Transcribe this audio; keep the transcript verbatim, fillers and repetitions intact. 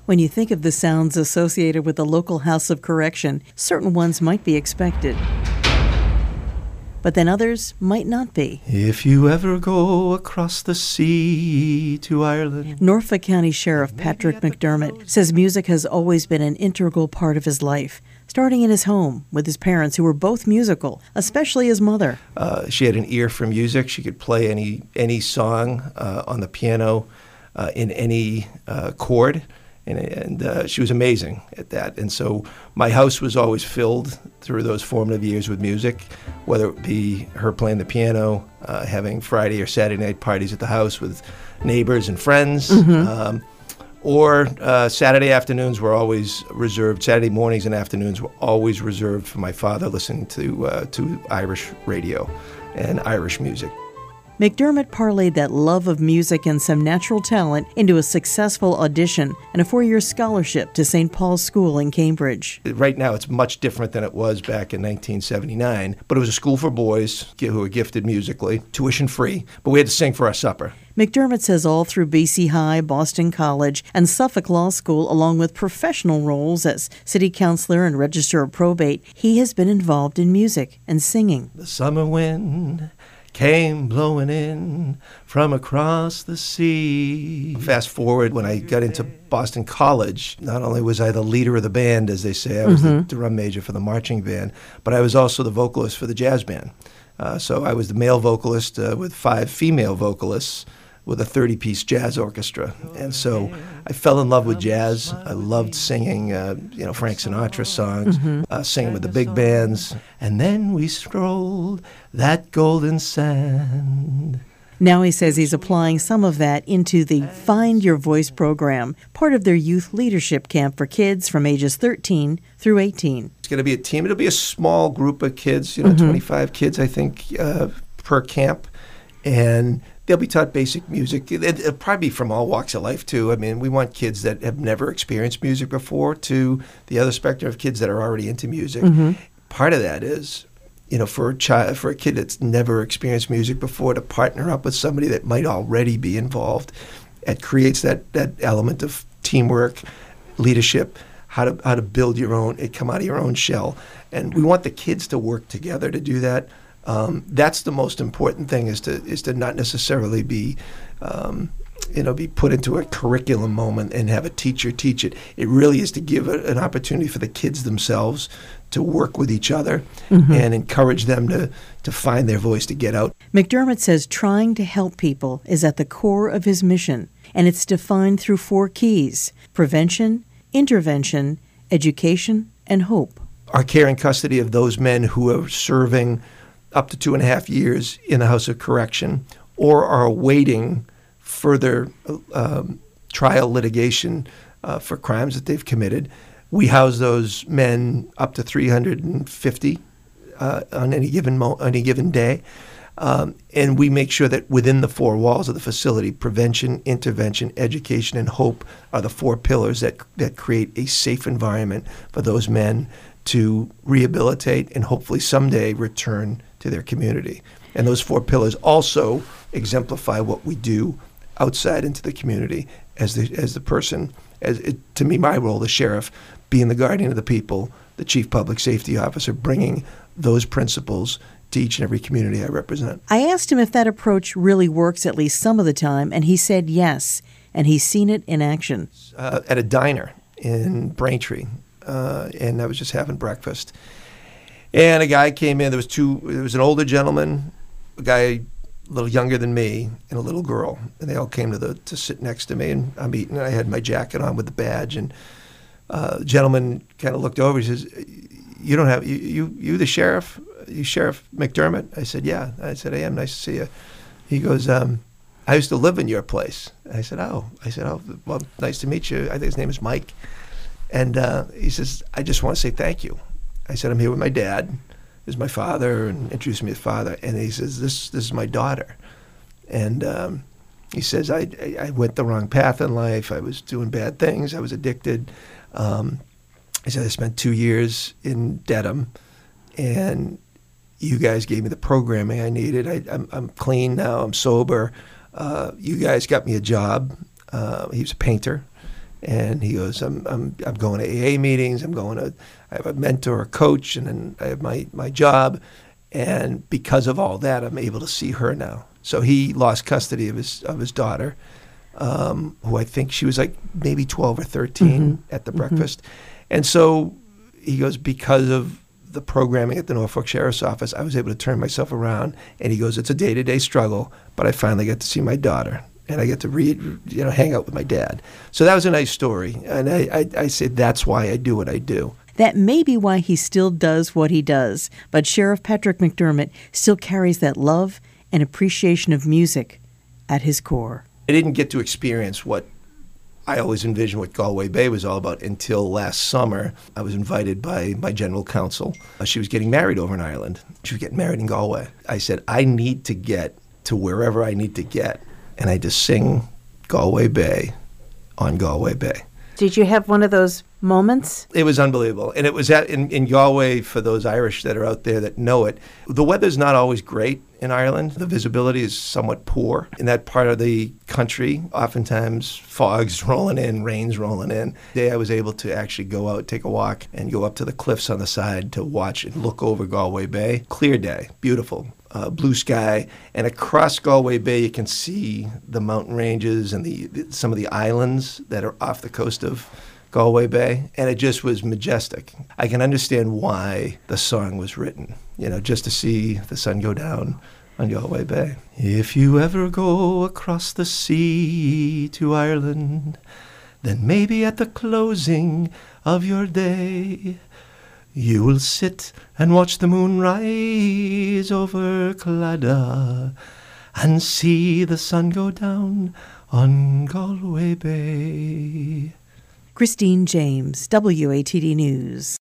When you think of the sounds associated with the local House of Correction, certain ones might be expected. But then others might not be. If you ever go across the sea to Ireland. Norfolk County Sheriff Patrick McDermott says music has always been an integral part of his life, starting in his home with his parents who were both musical, especially his mother. Uh, she had an ear for music. She could play any any song uh, on the piano uh, in any uh, chord. And, and uh, she was amazing at that. And so my house was always filled through those formative years with music, whether it be her playing the piano, uh, having Friday or Saturday night parties at the house with neighbors and friends, mm-hmm. um, or uh, Saturday afternoons were always reserved, Saturday mornings and afternoons were always reserved for my father listening to, uh, to Irish radio and Irish music. McDermott parlayed that love of music and some natural talent into a successful audition and a four-year scholarship to Saint Paul's School in Cambridge. Right now it's much different than it was back in nineteen seventy-nine, but it was a school for boys who were gifted musically, tuition free, but we had to sing for our supper. McDermott says all through B C High, Boston College, and Suffolk Law School, along with professional roles as city councilor and register of probate, he has been involved in music and singing. The summer wind came blowing in from across the sea. Fast forward, when I got into Boston College, not only was I the leader of the band, as they say, I was mm-hmm. the drum major for the marching band, but I was also the vocalist for the jazz band. Uh, so I was the male vocalist uh, with five female vocalists with a thirty-piece jazz orchestra. And so I fell in love with jazz. I loved singing, uh, you know, Frank Sinatra songs, mm-hmm. uh, singing with the big bands. And then we strolled that golden sand. Now he says he's applying some of that into the Find Your Voice program, part of their youth leadership camp for kids from ages thirteen through eighteen. It's going to be a team. It'll be a small group of kids, you know, mm-hmm. twenty-five kids, I think, uh, per camp. And they'll be taught basic music. It'll probably be from all walks of life, too. I mean, we want kids that have never experienced music before to the other spectrum of kids that are already into music. Mm-hmm. Part of that is, you know, for a child, for a kid that's never experienced music before, to partner up with somebody that might already be involved. It creates that, that element of teamwork, leadership, how to how to build your own, it come out of your own shell. And we want the kids to work together to do that. Um, that's the most important thing, is to is to not necessarily be, um, you know, be put into a curriculum moment and have a teacher teach it. It really is to give a, an opportunity for the kids themselves to work with each other mm-hmm. and encourage them to, to find their voice, to get out. McDermott says trying to help people is at the core of his mission, and it's defined through four keys: prevention, intervention, education, and hope. Our care and custody of those men who are serving up to two and a half years in the House of Correction or are awaiting further um, trial litigation uh, for crimes that they've committed. We house those men up to three hundred fifty uh, on any given mo- on any given day. Um, and we make sure that within the four walls of the facility, prevention, intervention, education, and hope are the four pillars that that create a safe environment for those men to rehabilitate and hopefully someday return to their community. And those four pillars also exemplify what we do outside into the community as the as the person, as it, to me, my role, the sheriff, being the guardian of the people, the chief public safety officer, bringing those principles to each and every community I represent. I asked him if that approach really works at least some of the time, and he said yes, and he's seen it in action. Uh, at a diner in Braintree, uh, and I was just having breakfast. And a guy came in. There was two. There was an older gentleman, a guy a little younger than me, and a little girl. And they all came to the to sit next to me. And I'm eating. And I had my jacket on with the badge. And uh, the gentleman kind of looked over. He says, "You don't have you you you the sheriff? You Sheriff McDermott?" I said, "Yeah." I said, "I am. Nice to see you." He goes, um, "I used to live in your place." I said, "Oh." I said, "Oh, well, nice to meet you. I think his name is Mike." And uh, he says, "I just want to say thank you." I said, "I'm here with my dad. This is my father," and introduced me to father. And he says, this this is my daughter. And um, he says, I, I, I went the wrong path in life. I was doing bad things. I was addicted. Um, he said, I spent two years in Dedham, and you guys gave me the programming I needed. I, I'm, I'm clean now. I'm sober. Uh, you guys got me a job. Uh, he was a painter. And he goes, I'm, I'm, I'm going to A A meetings. I'm going to, I have a mentor, a coach, and then I have my, my job. And because of all that, I'm able to see her now. So he lost custody of his of his daughter, um, who I think she was like maybe twelve or thirteen mm-hmm. at the mm-hmm. breakfast. And so he goes, because of the programming at the Norfolk Sheriff's Office, I was able to turn myself around. And he goes, it's a day-to-day struggle, but I finally get to see my daughter. And I get to read, you know, hang out with my dad. So that was a nice story. And I, I, I said, that's why I do what I do. That may be why he still does what he does. But Sheriff Patrick McDermott still carries that love and appreciation of music at his core. I didn't get to experience what I always envisioned what Galway Bay was all about until last summer. I was invited by my general counsel. Uh, she was getting married over in Ireland. She was getting married in Galway. I said, I need to get to wherever I need to get. And I just sing Galway Bay on Galway Bay. Did you have one of those moments? It was unbelievable. And it was at, in, in Galway, for those Irish that are out there that know it, the weather's not always great in Ireland. The visibility is somewhat poor. In that part of the country, oftentimes fog's rolling in, rain's rolling in. Today I was able to actually go out, take a walk, and go up to the cliffs on the side to watch and look over Galway Bay. Clear day, beautiful. Uh, blue sky, and across Galway Bay you can see the mountain ranges and the, the some of the islands that are off the coast of Galway Bay, and it just was majestic. I can understand why the song was written, you know, just to see the sun go down on Galway Bay. If you ever go across the sea to Ireland, then maybe at the closing of your day, you will sit and watch the moon rise over Claddagh and see the sun go down on Galway Bay. Christine James, W A T D News.